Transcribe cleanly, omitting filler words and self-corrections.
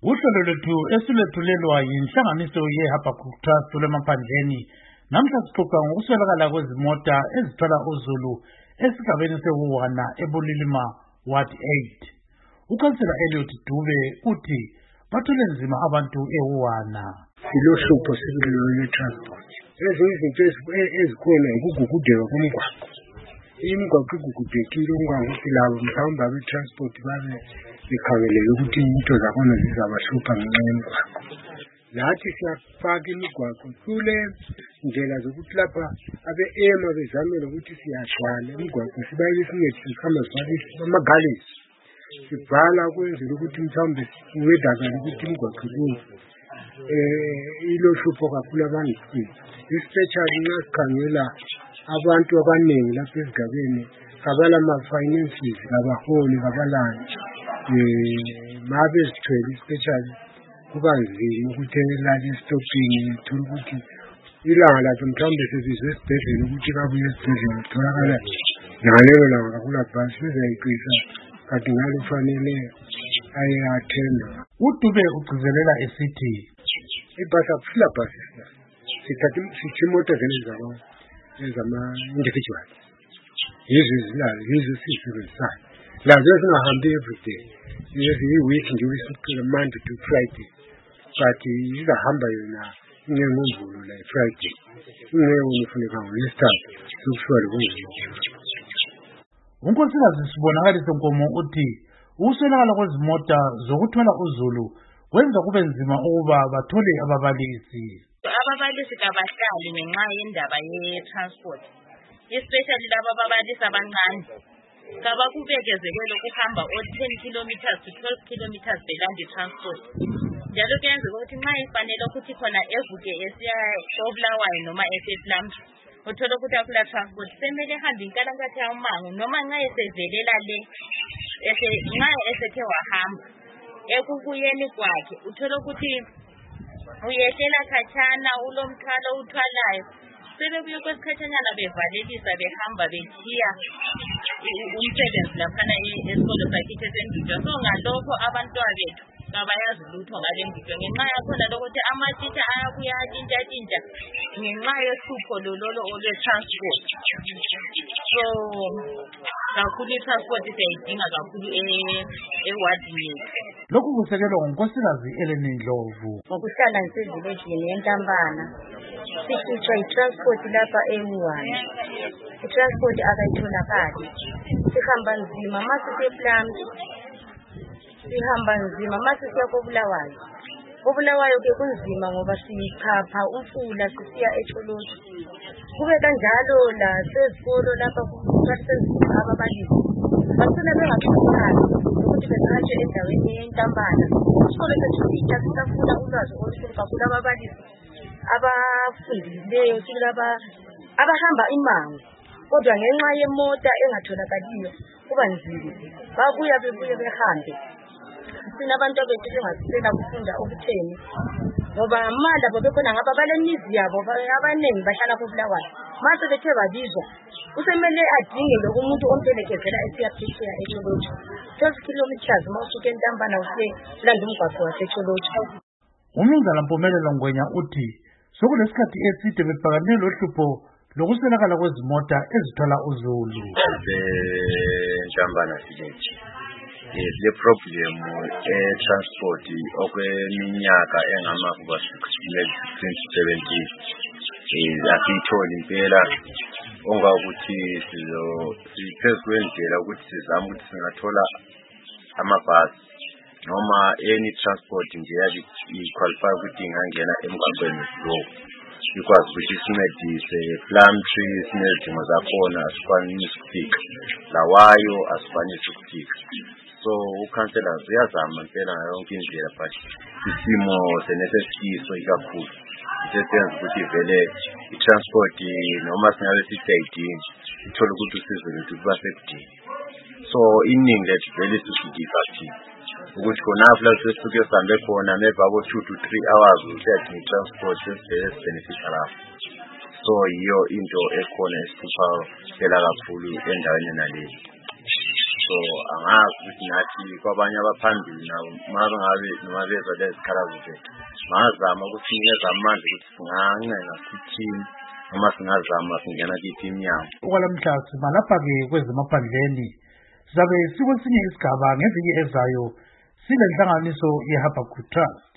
Uhlelo lwethu esilethulelwa yinhlanganiso yeHabakkuk Trust lwemaphandleni namhla sixoxa ngokuswelakala kwezimota ezithwala uzulu esigabeni seWuwana eBulilima Ward 8. Ukhansela Elliot Dube uthi bathwele nzima abantu eWuwana. Silohlupho sikulolu transport. Ezinye izinto ezikhona ukugugudeka komgwaqo. Imigwaqo igugudekile ungangokuthi labo mhlawumbe abe-transport babe bekhangelele ukuthi into zakhona zizabahlupha ngenxa yemigwaqo. Nathi siyafaka imigwaqo kule ndlela zokuthi lapha abe-ema bezamele ukuthi siyagcwala imigwaqo sibayile singethi sikhamba sibalisi amagalisi. Sibhala kwenzela ukuthi mhlawumbe uwedakala ukuthi imigwaqo ibomvu. Ilohlupho kakhulu abantu, especially nxa sikhangela abantu abaningi lapha esigabeni abalama-finances abaholi abalani mabe zithwele especially kuba nzima ukuthi elala esitopini thola ukuthi ilanga lakhe mhlawumbe sebizwe esibhedlela ukuthi kabuye esibhedlela kutholakala ngalelo langa kakulabhasi sizayiqisa kanti ngalo kufanele aye-athenda. UDube ugcizelela esithi ibhasi akusila bhasi sithi imoto ezama-individual yizo ezilalo yizo sizisebenzisayo lazo ezingahambi everyday i-week nje kusukela Monday to Friday but izahamba yona ingengoMvulo la Friday ingeke ufuneka ngoLwesithathu sokushwala kunzima. Unkosikazi Sibonakalise Nkomo uthi ukuswelakala kwezimota zokuthwala uzulu kwenza kube nzima ukuba bathole ababalisi. Ababalisi kabahlali ngenxa yendaba ye-transport, especially laba ababalisi abancane kabakubekezelele ukuhamba 10 kilometers to 12 kilometers belanda transport. Njalo kuyenzeka ukuthi nxa ifanele ukuthi khona evuke esiya eBulawayo noma esePlumtree uthola ukuthi akula transport semele hambe inkalankathi yamango noma nxa esevelela le nxa esethe wahamba ekubuyeni kwakhe uthola ukuthi uyehlela khatshana ulomthwalo uthwalayo sebebuye kwesikhatshanyana bevalelisa behamba bethiya umsebenzi laphana esikolo sakithi esenduja. So ngalokho abantwana bethu kabayazi lutho ngale ndujo ngenxa yakhona lokuthi amatitsha ayabuya atshintshatshintsha ngenxa yohlupho lolo olwe-transport. So kakhulu i-transport siyayidinga kakhulu ewadini yethu. Lokhu kusekelwa ngunkosikazi Eleni Ndlovu. Ngokuhlala ngisezilejini yeNtambana sihlutshwa i-transport lapha eWuwana. I-transport akayitholakali. Sihamba nzima masisiya ePlumtree, sihamba nzima masisiya koBulawayo. koBulawayo ke kunzima ngoba sichapha umfula sisiya eTsholotsho. Kube kanjalo la sezikolo lapha kusasenzima ababalisi basele bengatholakali ukuthi bezatshe endaweni yeNtambana. Isikole sethu sitsha sisafuna ulwazi olukhulu kakhulu ababalisi abafundileyo kulaba abahamba imango kodwa ngenxa yemota engatholakaliyo kuba nzima babuya bebuye behambe. Sina abantu bethu bengasela kufunda okutheni ngoba manje bebekhona ngaba balemizi yabo abaningi bahlala koBulawayo mase bethe babizwa usemele adinge lokumuntu ompelekezela esiyaphetsheya eTsholotsho 12 kilometers mawusuke eNtambana usiye landa umgwaqo waseTsholotsho. Umnumzana Mpumelelo Ngwenya uthi sokulesikhathi eside bebhekane lohlupho lokuswelakala kwezimota ezithwala uzulu. Ntambana village le problem transport okweminyaka engamakuba 2017 asiyitholi impela ongakuthi siphezu kwendlela ukuthi sizama ukuthi singathola amabhasi noma any transport nje i-qualify ukuthi ingangena emgwaqweni lo ikwazi ukuthi sincedise Plumtree sinezidingo zakhona asifanisi ukufika lawayo asifanisi ukufika. So ukhansela ziyazama impela yonke indlela but isimo senesifiso ikakhulu isesenza ukuthi vele i-transport noma singabe sisayidingi ithola ukuthi usizo lethu kuba sekudingi. So iningi lethu vele sisidifathi ukuthi khonapho la sesuke sihambe khona maybe abo 2 to 3 hours usiyadinga i-transport sesibhenefisha lapho. So yiyo into ekhona esihlupha phela kakhulu endaweni naleli. so angazi ukuthi nathi kwabanye abaphambili nabo noma bezwa lezikhalazo zethu ngazama ukusinikeza amandla ukuthi singancenga sithini noma singazama singena kiphi iminyango. Okwalamhla simalapha-ke kwezemaphandleni sizabe sikwesinye isigaba ngeviki ezayo sile nhlanganiso yeHabakkuk Trust.